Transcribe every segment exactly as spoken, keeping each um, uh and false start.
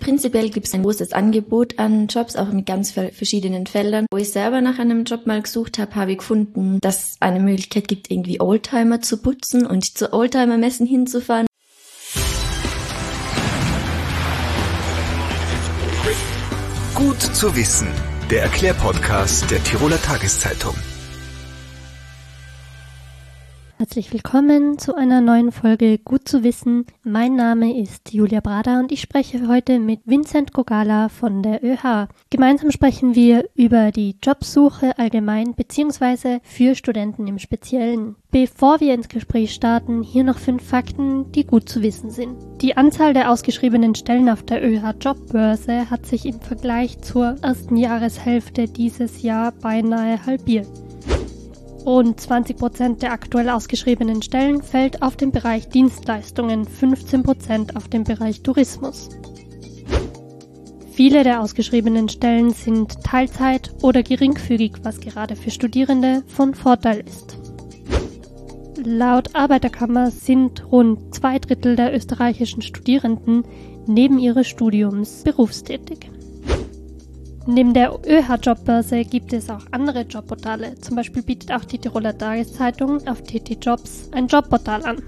Prinzipiell gibt es ein großes Angebot an Jobs, auch mit ganz verschiedenen Feldern. Wo ich selber nach einem Job mal gesucht habe, habe ich gefunden, dass es eine Möglichkeit gibt, irgendwie Oldtimer zu putzen und zu Oldtimer-Messen hinzufahren. Gut zu wissen, der Erklärpodcast der Tiroler Tageszeitung. Herzlich willkommen zu einer neuen Folge Gut zu wissen. Mein Name ist Julia Brader und ich spreche heute mit Vincent Gogala von der ÖH. Gemeinsam sprechen wir über die Jobsuche allgemein bzw. für Studenten im Speziellen. Bevor wir ins Gespräch starten, hier noch fünf Fakten, die gut zu wissen sind. Die Anzahl der ausgeschriebenen Stellen auf der ÖH Jobbörse hat sich im Vergleich zur ersten Jahreshälfte dieses Jahr beinahe halbiert. Rund zwanzig Prozent der aktuell ausgeschriebenen Stellen fällt auf den Bereich Dienstleistungen, fünfzehn Prozent auf den Bereich Tourismus. Viele der ausgeschriebenen Stellen sind Teilzeit oder geringfügig, was gerade für Studierende von Vorteil ist. Laut Arbeiterkammer sind rund zwei Drittel der österreichischen Studierenden neben ihres Studiums berufstätig. Neben der ÖH Jobbörse gibt es auch andere Jobportale. Zum Beispiel bietet auch die Tiroler Tageszeitung auf T T Jobs ein Jobportal an.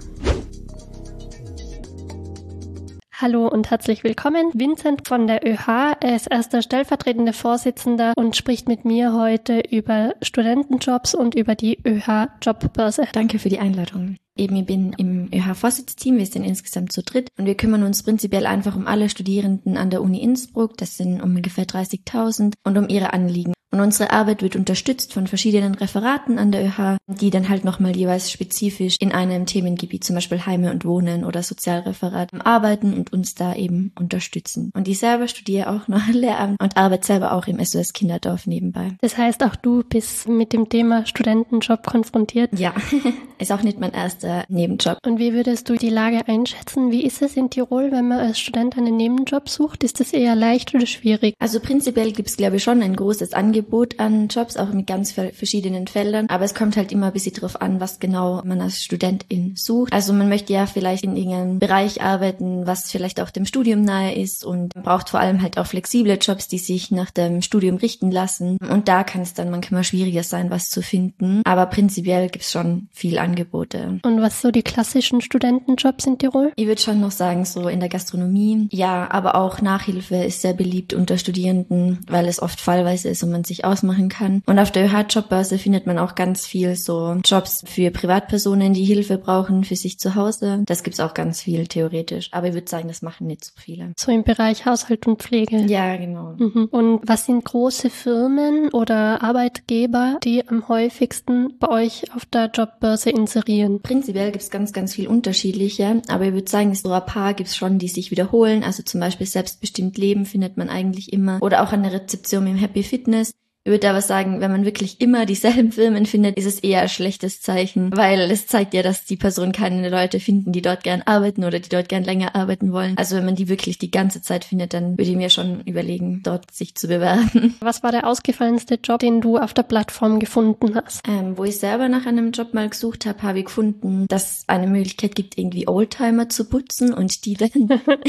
Hallo und herzlich willkommen, Vincent von der ÖH. Er ist erster stellvertretender Vorsitzender und spricht mit mir heute über Studentenjobs und über die ÖH Jobbörse. Danke für die Einladung. Eben, ich bin im ÖH-Vorsitzteam, wir sind insgesamt zu dritt und wir kümmern uns prinzipiell einfach um alle Studierenden an der Uni Innsbruck, das sind ungefähr dreißigtausend, und um ihre Anliegen. Und unsere Arbeit wird unterstützt von verschiedenen Referaten an der ÖH, die dann halt nochmal jeweils spezifisch in einem Themengebiet, zum Beispiel Heime und Wohnen oder Sozialreferat, arbeiten und uns da eben unterstützen. Und ich selber studiere auch noch Lehramt und arbeite selber auch im S O S Kinderdorf nebenbei. Das heißt, auch du bist mit dem Thema Studentenjob konfrontiert? Ja, ist auch nicht mein erster Nebenjob. Und wie würdest du die Lage einschätzen? Wie ist es in Tirol, wenn man als Student einen Nebenjob sucht? Ist das eher leicht oder schwierig? Also prinzipiell gibt es, glaube ich, schon ein großes Angebot an Jobs, auch mit ganz verschiedenen Feldern. Aber es kommt halt immer ein bisschen drauf an, was genau man als Studentin sucht. Also man möchte ja vielleicht in irgendeinem Bereich arbeiten, was vielleicht auch dem Studium nahe ist, und man braucht vor allem halt auch flexible Jobs, die sich nach dem Studium richten lassen. Und da kann es dann manchmal schwieriger sein, was zu finden. Aber prinzipiell gibt es schon viel Angebote. Und was so die klassischen Studentenjobs in Tirol? Ich würde schon noch sagen, so in der Gastronomie. Ja, aber auch Nachhilfe ist sehr beliebt unter Studierenden, weil es oft fallweise ist und man sich ausmachen kann. Und auf der ÖH Jobbörse findet man auch ganz viel so Jobs für Privatpersonen, die Hilfe brauchen für sich zu Hause. Das gibt's auch ganz viel theoretisch. Aber ich würde sagen, das machen nicht so viele. So im Bereich Haushalt und Pflege? Ja, genau. Mhm. Und was sind große Firmen oder Arbeitgeber, die am häufigsten bei euch auf der Jobbörse inserieren? Prinzipiell gibt's ganz, ganz viel unterschiedliche. Aber ich würde sagen, so ein paar gibt's schon, die sich wiederholen. Also zum Beispiel selbstbestimmt Leben findet man eigentlich immer. Oder auch an der Rezeption im Happy Fitness. Ich würde aber sagen, wenn man wirklich immer dieselben Firmen findet, ist es eher ein schlechtes Zeichen, weil es zeigt ja, dass die Person keine Leute finden, die dort gern arbeiten oder die dort gern länger arbeiten wollen. Also wenn man die wirklich die ganze Zeit findet, dann würde ich mir schon überlegen, dort sich zu bewerben. Was war der ausgefallenste Job, den du auf der Plattform gefunden hast? Ähm, wo ich selber nach einem Job mal gesucht habe, habe ich gefunden, dass es eine Möglichkeit gibt, irgendwie Oldtimer zu putzen und die dann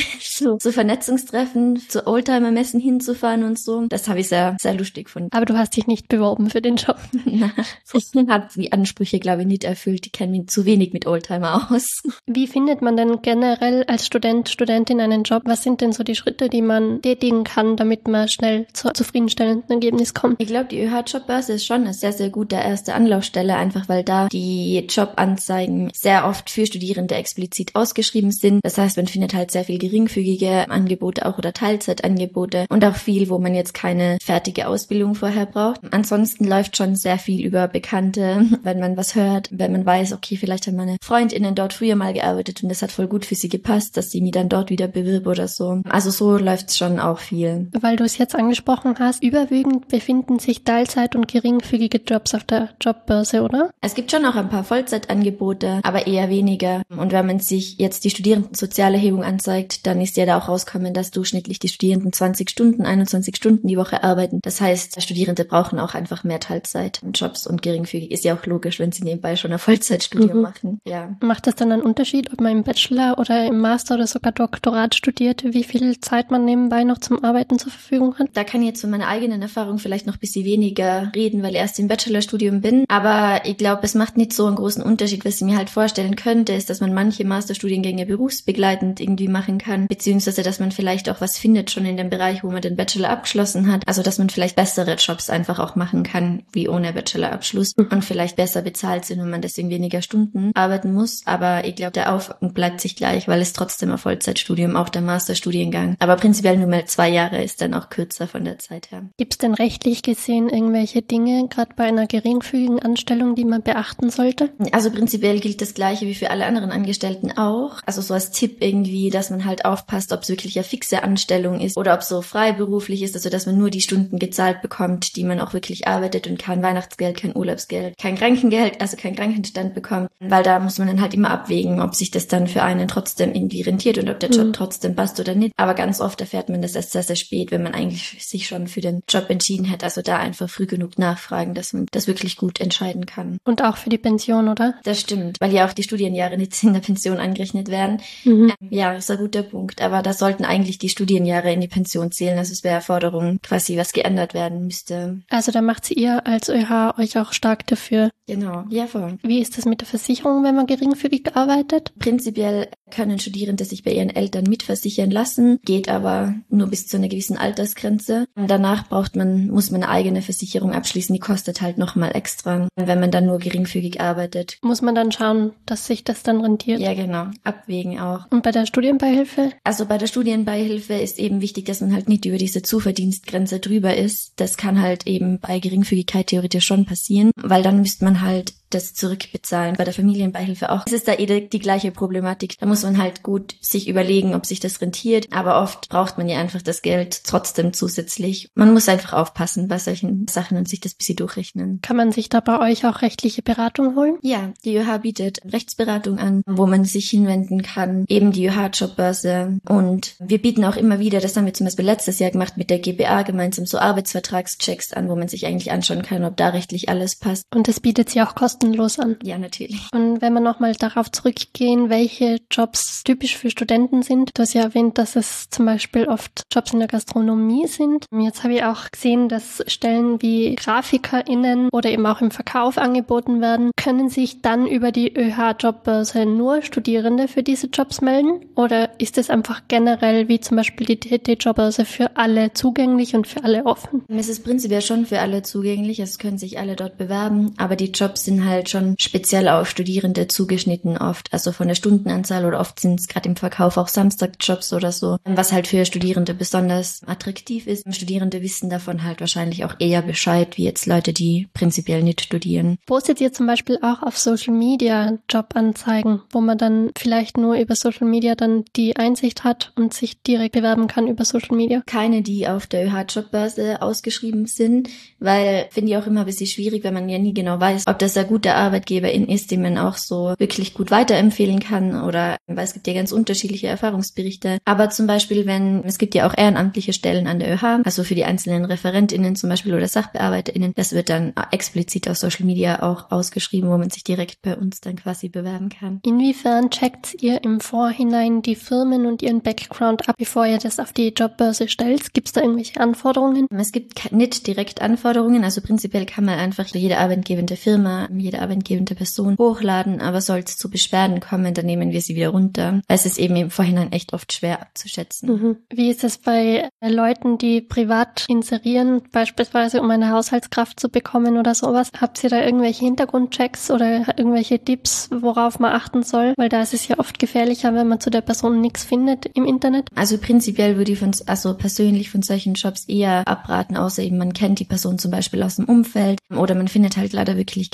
so zu Vernetzungstreffen, zu Oldtimer-Messen hinzufahren und so. Das habe ich sehr, sehr lustig gefunden. Aber du hast dich nicht beworben für den Job. Nein, ich habe die Ansprüche, glaube ich, nicht erfüllt. Die kennen mich zu wenig mit Oldtimer aus. Wie findet man denn generell als Student, Studentin einen Job? Was sind denn so die Schritte, die man tätigen kann, damit man schnell zu zufriedenstellenden Ergebnis kommt? Ich glaube, die ÖH Jobbörse ist schon eine sehr, sehr gute erste Anlaufstelle, einfach weil da die Jobanzeigen sehr oft für Studierende explizit ausgeschrieben sind. Das heißt, man findet halt sehr viel geringfügige Angebote auch oder Teilzeitangebote und auch viel, wo man jetzt keine fertige Ausbildung vorher braucht. Ansonsten läuft schon sehr viel über Bekannte, wenn man was hört, wenn man weiß, okay, vielleicht haben meine FreundInnen dort früher mal gearbeitet und das hat voll gut für sie gepasst, dass sie mich dann dort wieder bewirbt oder so. Also so läuft's schon auch viel. Weil du es jetzt angesprochen hast, überwiegend befinden sich Teilzeit- und geringfügige Jobs auf der Jobbörse, oder? Es gibt schon auch ein paar Vollzeitangebote, aber eher weniger. Und wenn man sich jetzt die Studierendensozialerhebung anzeigt, dann ist ja da auch rausgekommen, dass durchschnittlich die Studierenden zwanzig Stunden, einundzwanzig Stunden die Woche arbeiten. Das heißt, Studierende Studierende brauchen auch einfach mehr Teilzeitjobs und geringfügig. Ist ja auch logisch, wenn sie nebenbei schon ein Vollzeitstudium mhm. machen. Ja. Macht das dann einen Unterschied, ob man im Bachelor oder im Master oder sogar Doktorat studiert, wie viel Zeit man nebenbei noch zum Arbeiten zur Verfügung hat? Da kann ich jetzt von meiner eigenen Erfahrung vielleicht noch ein bisschen weniger reden, weil ich erst im Bachelorstudium bin. Aber ich glaube, es macht nicht so einen großen Unterschied. Was ich mir halt vorstellen könnte, ist, dass man manche Masterstudiengänge berufsbegleitend irgendwie machen kann, beziehungsweise dass man vielleicht auch was findet schon in dem Bereich, wo man den Bachelor abgeschlossen hat. Also dass man vielleicht bessere Jobs einfach auch machen kann, wie ohne Bachelorabschluss und vielleicht besser bezahlt sind, wenn man deswegen weniger Stunden arbeiten muss. Aber ich glaube, der Aufwand bleibt sich gleich, weil es trotzdem ein Vollzeitstudium, auch der Masterstudiengang. Aber prinzipiell nur mal zwei Jahre ist dann auch kürzer von der Zeit her. Gibt es denn rechtlich gesehen irgendwelche Dinge, gerade bei einer geringfügigen Anstellung, die man beachten sollte? Also prinzipiell gilt das Gleiche wie für alle anderen Angestellten auch. Also so als Tipp irgendwie, dass man halt aufpasst, ob es wirklich eine fixe Anstellung ist oder ob es so freiberuflich ist, also dass man nur die Stunden gezahlt bekommt, die man auch wirklich arbeitet und kein Weihnachtsgeld, kein Urlaubsgeld, kein Krankengeld, also kein Krankenstand bekommt. Weil da muss man dann halt immer abwägen, ob sich das dann für einen trotzdem irgendwie rentiert und ob der Job mhm. trotzdem passt oder nicht. Aber ganz oft erfährt man das erst sehr, sehr spät, wenn man eigentlich sich schon für den Job entschieden hat. Also da einfach früh genug nachfragen, dass man das wirklich gut entscheiden kann. Und auch für die Pension, oder? Das stimmt, weil ja auch die Studienjahre nicht in der Pension angerechnet werden. Mhm. Ähm, ja, ist ein guter Punkt. Aber da sollten eigentlich die Studienjahre in die Pension zählen. Also es wäre eine Forderung, quasi was geändert werden müsste. Also da macht ihr als ÖH euch auch stark dafür. Genau, ja voll. Wie ist das mit der Versicherung, wenn man geringfügig arbeitet? Prinzipiell können Studierende sich bei ihren Eltern mitversichern lassen, geht aber nur bis zu einer gewissen Altersgrenze. Und danach braucht man, muss man eine eigene Versicherung abschließen, die kostet halt nochmal extra, wenn man dann nur geringfügig arbeitet. Muss man dann schauen, dass sich das dann rentiert? Ja, genau. Abwägen auch. Und bei der Studienbeihilfe? Also bei der Studienbeihilfe ist eben wichtig, dass man halt nicht über diese Zuverdienstgrenze drüber ist. Das kann halt eben bei Geringfügigkeit theoretisch schon passieren, weil dann müsste man halt das zurückbezahlen. Bei der Familienbeihilfe auch. Es ist da eh die, die gleiche Problematik. Da muss man halt gut sich überlegen, ob sich das rentiert. Aber oft braucht man ja einfach das Geld trotzdem zusätzlich. Man muss einfach aufpassen bei solchen Sachen und sich das ein bisschen durchrechnen. Kann man sich da bei euch auch rechtliche Beratung holen? Ja, die ÖH bietet Rechtsberatung an, wo man sich hinwenden kann. Eben die ÖH-Jobbörse. Und wir bieten auch immer wieder, das haben wir zum Beispiel letztes Jahr gemacht, mit der G B A gemeinsam so Arbeitsvertragschecks an, wo man sich eigentlich anschauen kann, ob da rechtlich alles passt. Und das bietet sie auch kostenlos kostenlos an. Ja, natürlich. Und wenn wir nochmal darauf zurückgehen, welche Jobs typisch für Studenten sind, du hast ja erwähnt, dass es zum Beispiel oft Jobs in der Gastronomie sind. Jetzt habe ich auch gesehen, dass Stellen wie GrafikerInnen oder eben auch im Verkauf angeboten werden. Können sich dann über die ÖH-Jobbörse nur Studierende für diese Jobs melden? Oder ist es einfach generell, wie zum Beispiel die T T-Jobbörse, für alle zugänglich und für alle offen? Es ist prinzipiell schon für alle zugänglich, es können sich alle dort bewerben, aber die Jobs sind halt schon speziell auf Studierende zugeschnitten oft, also von der Stundenanzahl, oder oft sind es gerade im Verkauf auch Samstagjobs oder so, was halt für Studierende besonders attraktiv ist. Studierende wissen davon halt wahrscheinlich auch eher Bescheid, wie jetzt Leute, die prinzipiell nicht studieren. Postet ihr zum Beispiel auch auf Social Media Jobanzeigen, wo man dann vielleicht nur über Social Media dann die Einsicht hat und sich direkt bewerben kann über Social Media? Keine, die auf der ÖH-Jobbörse ausgeschrieben sind, weil finde ich auch immer ein bisschen schwierig, wenn man ja nie genau weiß, ob das ein guter Arbeitgeberin ist, den man auch so wirklich gut weiterempfehlen kann, oder weil es gibt ja ganz unterschiedliche Erfahrungsberichte. Aber zum Beispiel, wenn, es gibt ja auch ehrenamtliche Stellen an der ÖH, also für die einzelnen ReferentInnen zum Beispiel oder SachbearbeiterInnen, das wird dann explizit auf Social Media auch ausgeschrieben, wo man sich direkt bei uns dann quasi bewerben kann. Inwiefern checkt ihr im Vorhinein die Firmen und ihren Background ab, bevor ihr das auf die Jobbörse stellt? Gibt es da irgendwelche Anforderungen? Es gibt nicht direkt Anforderungen, also prinzipiell kann man einfach jede arbeitgebende Firma, jede arbeitgebende Person hochladen, aber soll es zu Beschwerden kommen, dann nehmen wir sie wieder runter. Es ist eben im Vorhinein echt oft schwer abzuschätzen. Mhm. Wie ist es bei Leuten, die privat inserieren, beispielsweise um eine Haushaltskraft zu bekommen oder sowas? Habt ihr da irgendwelche Hintergrundchecks oder irgendwelche Tipps, worauf man achten soll? Weil da ist es ja oft gefährlicher, wenn man zu der Person nichts findet im Internet. Also prinzipiell würde ich von, also persönlich von solchen Jobs eher abraten, außer eben man kennt die Person zum Beispiel aus dem Umfeld oder man findet halt leider wirklich keine andere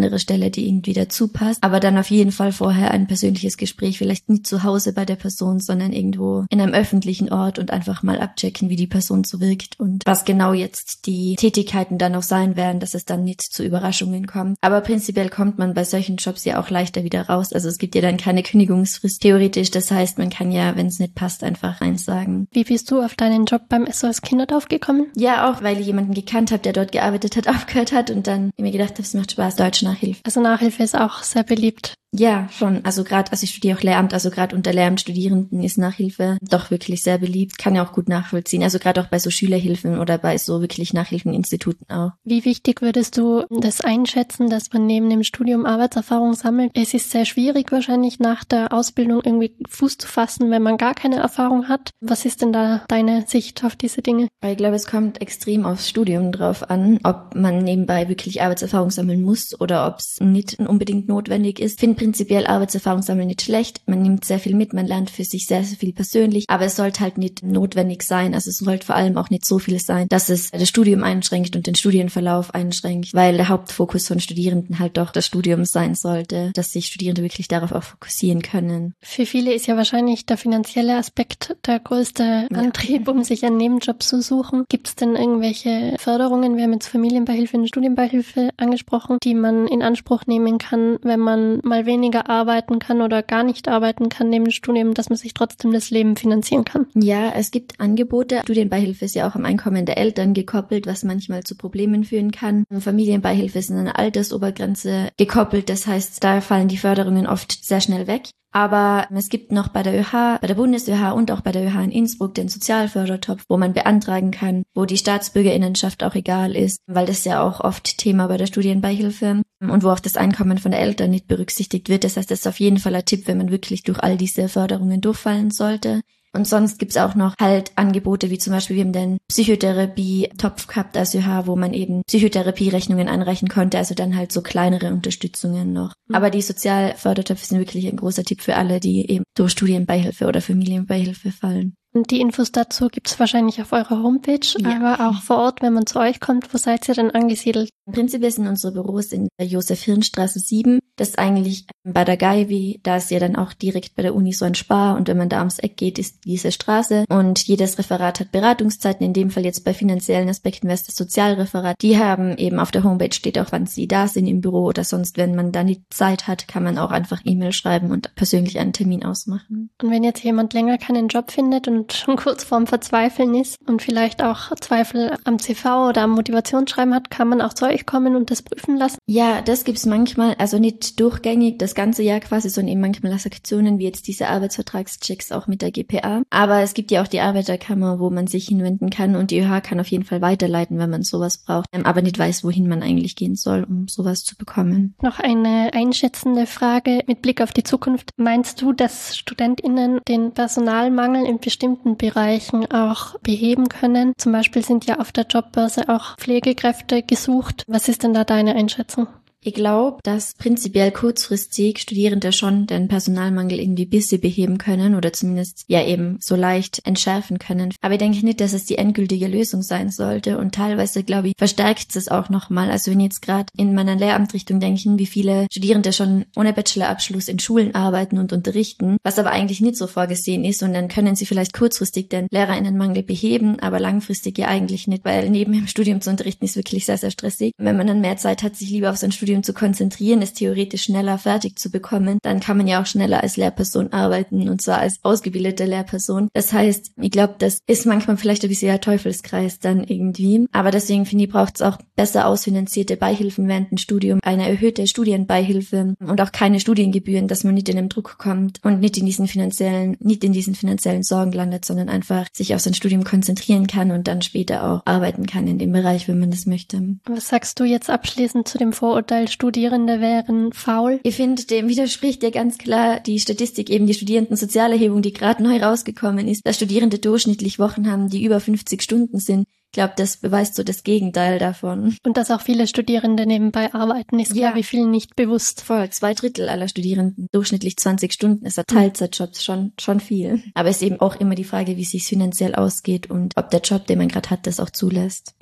andere Stelle, die irgendwie dazu passt. Aber dann auf jeden Fall vorher ein persönliches Gespräch, vielleicht nicht zu Hause bei der Person, sondern irgendwo in einem öffentlichen Ort und einfach mal abchecken, wie die Person so wirkt und was genau jetzt die Tätigkeiten dann auch sein werden, dass es dann nicht zu Überraschungen kommt. Aber prinzipiell kommt man bei solchen Jobs ja auch leichter wieder raus. Also es gibt ja dann keine Kündigungsfrist theoretisch. Das heißt, man kann ja, wenn es nicht passt, einfach eins sagen. Wie bist du auf deinen Job beim S O S Kinderdorf gekommen? Ja, auch weil ich jemanden gekannt habe, der dort gearbeitet hat, aufgehört hat und dann mir gedacht habe, es macht Spaß, Deutsch-Nachhilfe. Also Nachhilfe ist auch sehr beliebt. Ja, schon. Also gerade, also ich studiere auch Lehramt, also gerade unter Lehramtsstudierenden ist Nachhilfe doch wirklich sehr beliebt. Kann ja auch gut nachvollziehen. Also gerade auch bei so Schülerhilfen oder bei so wirklich Nachhilfeninstituten auch. Wie wichtig würdest du das einschätzen, dass man neben dem Studium Arbeitserfahrung sammelt? Es ist sehr schwierig wahrscheinlich nach der Ausbildung irgendwie Fuß zu fassen, wenn man gar keine Erfahrung hat. Was ist denn da deine Sicht auf diese Dinge? Ich glaube, es kommt extrem aufs Studium drauf an, ob man nebenbei wirklich Arbeitserfahrung sammeln muss oder ob es nicht unbedingt notwendig ist. Ich finde prinzipiell Arbeitserfahrung sammeln nicht schlecht. Man nimmt sehr viel mit, man lernt für sich sehr, sehr viel persönlich, aber es sollte halt nicht notwendig sein. Also es sollte vor allem auch nicht so viel sein, dass es das Studium einschränkt und den Studienverlauf einschränkt, weil der Hauptfokus von Studierenden halt doch das Studium sein sollte, dass sich Studierende wirklich darauf auch fokussieren können. Für viele ist ja wahrscheinlich der finanzielle Aspekt der größte Ja. Antrieb, um sich einen Nebenjob zu suchen. Gibt es denn irgendwelche Förderungen, wir haben jetzt Familienbeihilfe und Studienbeihilfe angesprochen, die man in Anspruch nehmen kann, wenn man mal weniger arbeiten kann oder gar nicht arbeiten kann neben dem Studium, dass man sich trotzdem das Leben finanzieren kann? Ja, es gibt Angebote. Studienbeihilfe ist ja auch am Einkommen der Eltern gekoppelt, was manchmal zu Problemen führen kann. Familienbeihilfe ist an eine Altersobergrenze gekoppelt, das heißt, da fallen die Förderungen oft sehr schnell weg. Aber es gibt noch bei der ÖH, bei der Bundes-ÖH und auch bei der ÖH in Innsbruck den Sozialfördertopf, wo man beantragen kann, wo die Staatsbürgerinnenschaft auch egal ist, weil das ja auch oft Thema bei der Studienbeihilfe und wo auch das Einkommen von der Eltern nicht berücksichtigt wird. Das heißt, das ist auf jeden Fall ein Tipp, wenn man wirklich durch all diese Förderungen durchfallen sollte. Und sonst gibt's auch noch halt Angebote, wie zum Beispiel, wir haben den Psychotherapie-Topf gehabt als ÖH, wo man eben Psychotherapie-Rechnungen einreichen konnte, also dann halt so kleinere Unterstützungen noch. Mhm. Aber die Sozialfördertöpfe sind wirklich ein großer Tipp für alle, die eben durch Studienbeihilfe oder Familienbeihilfe fallen. Und die Infos dazu gibt's wahrscheinlich auf eurer Homepage, ja. Aber auch vor Ort, wenn man zu euch kommt. Wo seid ihr denn angesiedelt? Im Prinzip sind unsere Büros in der Josef-Hirn-Straße sieben. Das ist eigentlich bei der Gaiwi, da ist ja dann auch direkt bei der Uni so ein Spar und wenn man da ums Eck geht, ist diese Straße und jedes Referat hat Beratungszeiten, in dem Fall jetzt bei finanziellen Aspekten wäre es das Sozialreferat. Die haben eben auf der Homepage steht auch, wann sie da sind im Büro oder sonst, wenn man da nicht Zeit hat, kann man auch einfach E-Mail schreiben und persönlich einen Termin ausmachen. Und wenn jetzt jemand länger keinen Job findet und schon kurz vorm Verzweifeln ist und vielleicht auch Zweifel am C V oder am Motivationsschreiben hat, kann man auch zu euch kommen und das prüfen lassen? Ja, das gibt's manchmal, also nicht durchgängig das ganze Jahr quasi, sondern eben manchmal als Aktionen wie jetzt diese Arbeitsvertragschecks auch mit der G P A. Aber es gibt ja auch die Arbeiterkammer, wo man sich hinwenden kann und die ÖH kann auf jeden Fall weiterleiten, wenn man sowas braucht, aber nicht weiß, wohin man eigentlich gehen soll, um sowas zu bekommen. Noch eine einschätzende Frage mit Blick auf die Zukunft. Meinst du, dass StudentInnen den Personalmangel in bestimmten Bereichen auch beheben können? Zum Beispiel sind ja auf der Jobbörse auch Pflegekräfte gesucht. Was ist denn da deine Einschätzung? Ich glaube, dass prinzipiell kurzfristig Studierende schon den Personalmangel irgendwie ein bisschen beheben können oder zumindest ja eben so leicht entschärfen können. Aber ich denke nicht, dass es die endgültige Lösung sein sollte und teilweise, glaube ich, verstärkt es auch nochmal. Also wenn ich jetzt gerade in meiner Lehramtrichtung denken, wie viele Studierende schon ohne Bachelorabschluss in Schulen arbeiten und unterrichten, was aber eigentlich nicht so vorgesehen ist und dann können sie vielleicht kurzfristig den LehrerInnenmangel beheben, aber langfristig ja eigentlich nicht, weil neben dem Studium zu unterrichten ist wirklich sehr, sehr stressig. Wenn man dann mehr Zeit hat, sich lieber auf sein Studium zu konzentrieren, es theoretisch schneller fertig zu bekommen, dann kann man ja auch schneller als Lehrperson arbeiten und zwar als ausgebildete Lehrperson. Das heißt, ich glaube, das ist manchmal vielleicht ein bisschen ein Teufelskreis dann irgendwie, aber deswegen finde ich, braucht es auch besser ausfinanzierte Beihilfen während dem Studium, eine erhöhte Studienbeihilfe und auch keine Studiengebühren, dass man nicht in den Druck kommt und nicht in diesen finanziellen, nicht in diesen finanziellen Sorgen landet, sondern einfach sich auf sein Studium konzentrieren kann und dann später auch arbeiten kann in dem Bereich, wenn man das möchte. Was sagst du jetzt abschließend zu dem Vorurteil, Studierende wären faul? Ich finde, dem widerspricht ja ganz klar die Statistik, eben die Studierendensozialerhebung, die gerade neu rausgekommen ist, dass Studierende durchschnittlich Wochen haben, die über fünfzig Stunden sind. Ich glaube, das beweist so das Gegenteil davon. Und dass auch viele Studierende nebenbei arbeiten, ist ja, glaube ich, vielen nicht bewusst. Voll, zwei Drittel aller Studierenden, durchschnittlich zwanzig Stunden, ist ein Teilzeitjob schon schon viel. Aber es ist eben auch immer die Frage, wie es sich finanziell ausgeht und ob der Job, den man gerade hat, das auch zulässt.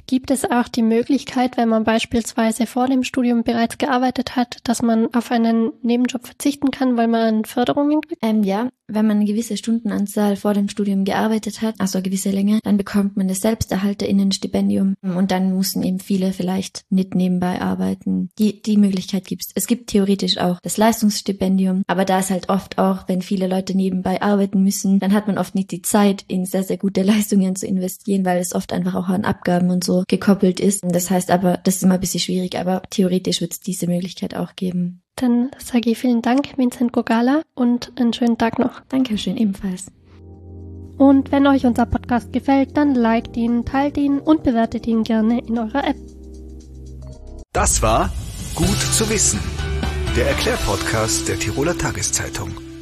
Gibt es auch die Möglichkeit, wenn man beispielsweise vor dem Studium bereits gearbeitet hat, dass man auf einen Nebenjob verzichten kann, weil man Förderungen kriegt? Ähm, ja, wenn man eine gewisse Stundenanzahl vor dem Studium gearbeitet hat, also eine gewisse Länge, dann bekommt man das SelbsterhalterInnen-Stipendium und dann müssen eben viele vielleicht nicht nebenbei arbeiten. Die, die Möglichkeit gibt's. Es gibt theoretisch auch das Leistungsstipendium, aber da ist halt oft auch, wenn viele Leute nebenbei arbeiten müssen, dann hat man oft nicht die Zeit, in sehr, sehr gute Leistungen zu investieren, weil es oft einfach auch an Abgaben und so gekoppelt ist. Das heißt aber, das ist immer ein bisschen schwierig, aber theoretisch wird es diese Möglichkeit auch geben. Dann sage ich vielen Dank, Vincent Gogala, und einen schönen Tag noch. Dankeschön, ebenfalls. Und wenn euch unser Podcast gefällt, dann liked ihn, teilt ihn und bewertet ihn gerne in eurer App. Das war Gut zu wissen, der Erklärpodcast der Tiroler Tageszeitung.